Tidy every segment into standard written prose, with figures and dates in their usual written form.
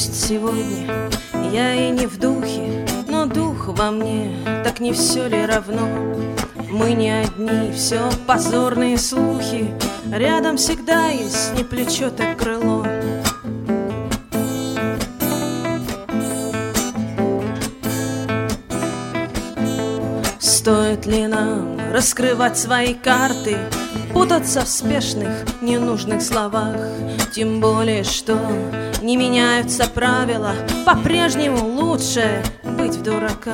Пусть сегодня я и не в духе, но дух во мне, так не все ли равно? Мы не одни, все позорные слухи, рядом всегда есть не плечо, так крыло. Стоит ли нам раскрывать свои карты, путаться в спешных, ненужных словах? Тем более, что не меняются правила, по-прежнему лучше быть в дураках.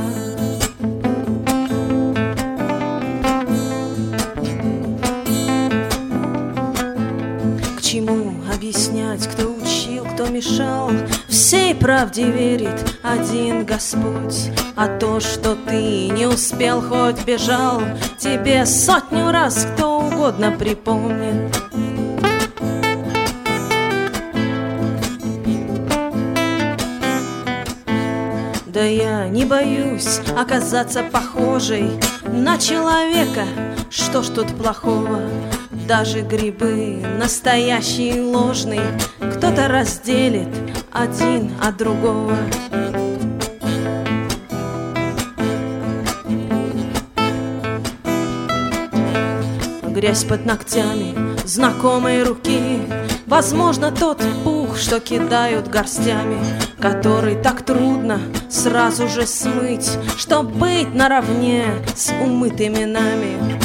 К чему объяснять, кто учил, кто мешал? Всей правде верит один Господь. А то, что ты не успел, хоть бежал, тебе сотню раз кто угодно припомнит. Да я не боюсь оказаться похожей на человека. Что ж тут плохого? Даже грибы настоящие и ложные кто-то разделит один от другого. Грязь под ногтями знакомой руки, возможно, тот пух, что кидают горстями, который так трудно сразу же смыть, чтоб быть наравне с умытыми нами.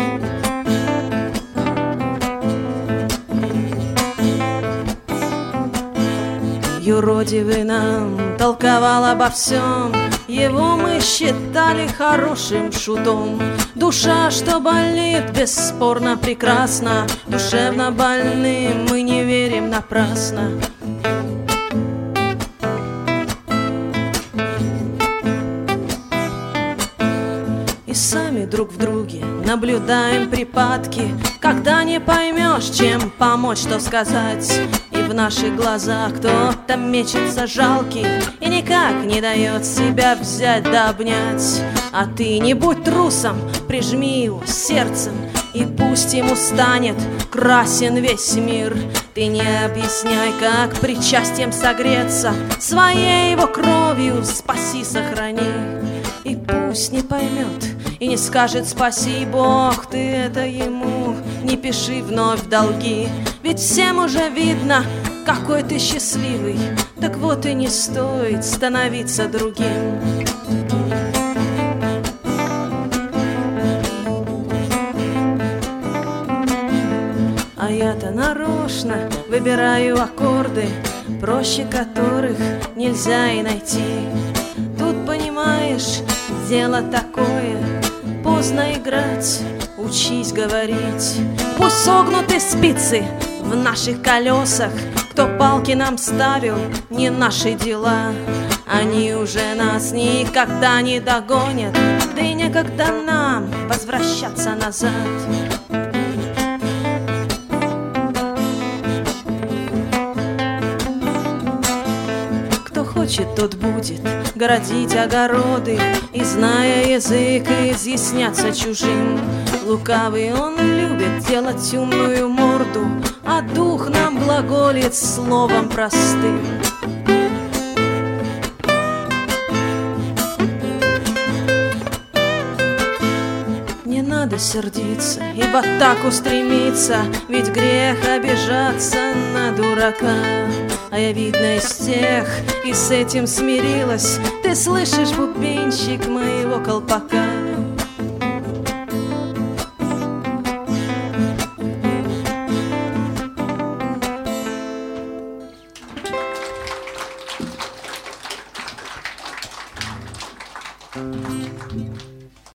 Юродивый нам толковал обо всем, его мы считали хорошим шутом. Душа, что болит, бесспорно прекрасна, душевно больным мы не верим напрасно. И сами друг в друге наблюдаем припадки, когда не поймешь, чем помочь, что сказать. И в наших глазах кто-то мечется жалкий и никак не дает себя взять да обнять. А ты не будь трусом, прижми его сердцем, и пусть ему станет красен весь мир. Ты не объясняй, как причастием согреться, своей его кровью спаси, сохрани. И пусть не поймет и не скажет спаси Бог, ты это ему не пиши вновь в долги. Ведь всем уже видно, какой ты счастливый, так вот и не стоит становиться другим. А я-то нарочно выбираю аккорды, проще которых нельзя и найти. Тут, понимаешь, дело такое, поздно играть, учись говорить. Пусть согнуты спицы в наших колесах, кто палки нам ставил, не наши дела. Они уже нас никогда не догонят, да и некогда нам возвращаться назад. Кто хочет, тот будет городить огороды и, зная язык, изъясняться чужим. Лукавый он любит делать умную морду, а дух нам глаголит словом простым. Не надо сердиться и в атаку стремиться, ведь грех обижаться на дурака. А я, видно, из тех и с этим смирилась. Ты слышишь, бубенчик моего колпака?